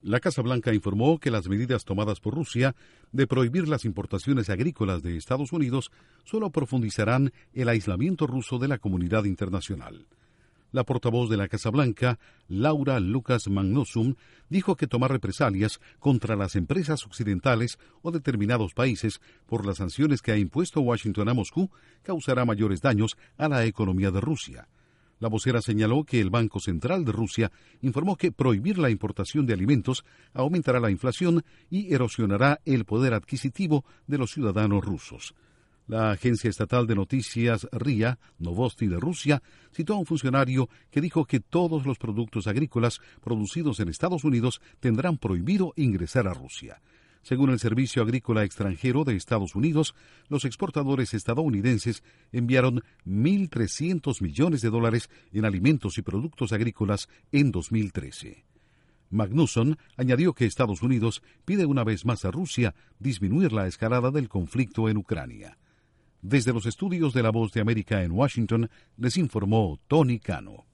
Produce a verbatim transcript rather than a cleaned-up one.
La Casa Blanca informó que las medidas tomadas por Rusia de prohibir las importaciones agrícolas de Estados Unidos solo profundizarán el aislamiento ruso de la comunidad internacional. La portavoz de la Casa Blanca, Laura Lucas Magnuson, dijo que tomar represalias contra las empresas occidentales o determinados países por las sanciones que ha impuesto Washington a Moscú causará mayores daños a la economía de Rusia. La vocera señaló que el Banco Central de Rusia informó que prohibir la importación de alimentos aumentará la inflación y erosionará el poder adquisitivo de los ciudadanos rusos. La agencia estatal de noticias R I A Novosti de Rusia citó a un funcionario que dijo que todos los productos agrícolas producidos en Estados Unidos tendrán prohibido ingresar a Rusia. Según el Servicio Agrícola Extranjero de Estados Unidos, los exportadores estadounidenses enviaron mil trescientos millones de dólares en alimentos y productos agrícolas en dos mil trece. Magnuson añadió que Estados Unidos pide una vez más a Rusia disminuir la escalada del conflicto en Ucrania. Desde los estudios de La Voz de América en Washington, les informó Tony Cano.